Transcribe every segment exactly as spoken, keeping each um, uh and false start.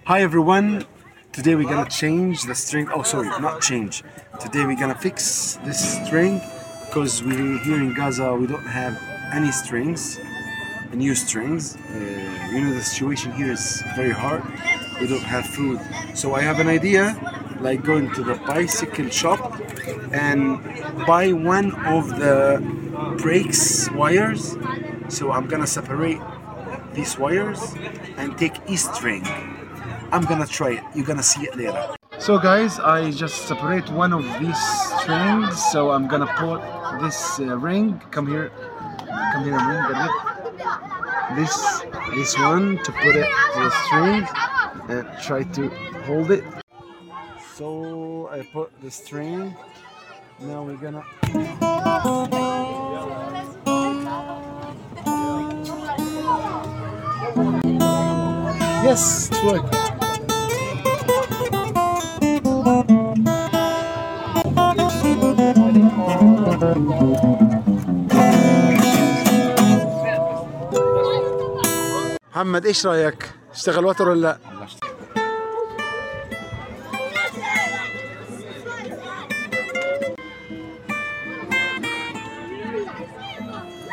Hi everyone, today we're gonna change the string. Oh, sorry, not change. Today we're gonna fix this string because we here in Gaza we don't have any strings, new strings. Uh, you know the situation here is very hard. We don't have food, so I have an idea, like going to the bicycle shop and buy one of the brakes wires. So I'm gonna separate these wires and take a string. I'm gonna try it. You're gonna see it later. So guys, I just separate one of these strings. So I'm gonna put this uh, ring. Come here, come here, ring. Get it? This this one to put it to the string and try to hold it. So I put the string. Now we're gonna. Yes, it's working. محمد ايش رايك؟ اشتغل وتر ولا لا؟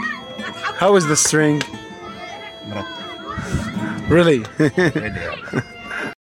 How is the string? Really?